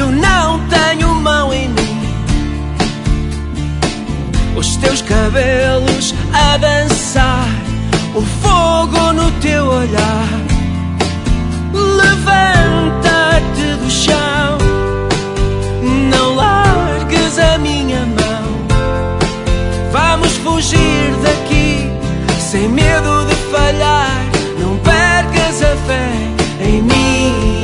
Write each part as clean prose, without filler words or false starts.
eu não tenho mão em mim. Os teus cabelos a dançar, o fogo no teu olhar. Levanta-te do chão, não largues a minha mão. Vamos fugir daqui, sem medo de falhar. Não percas a fé em mim.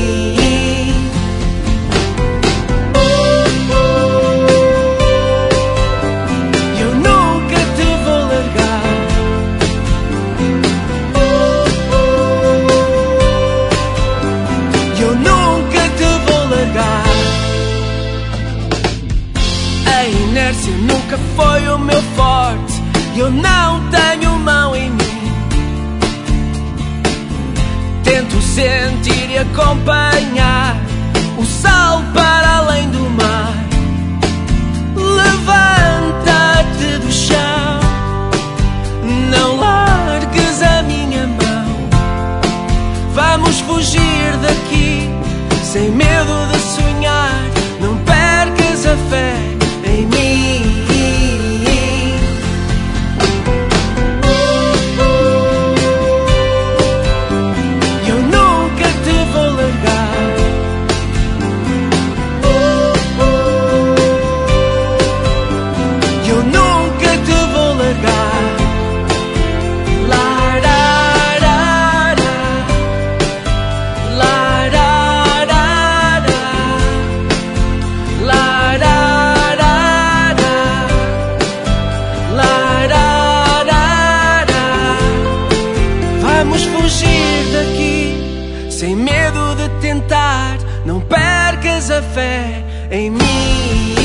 Eu nunca te vou largar. Eu nunca te vou largar. A inércia nunca foi o meu forte. Eu não tenho mão em mim. Tento sentir e acompanhar o sol para além do mar. Levanta-te do chão, não largues a minha mão. Vamos fugir daqui, sem medo de sonhar. Não percas a fé em mim. Vamos fugir daqui, sem medo de tentar. Não percas a fé em mim.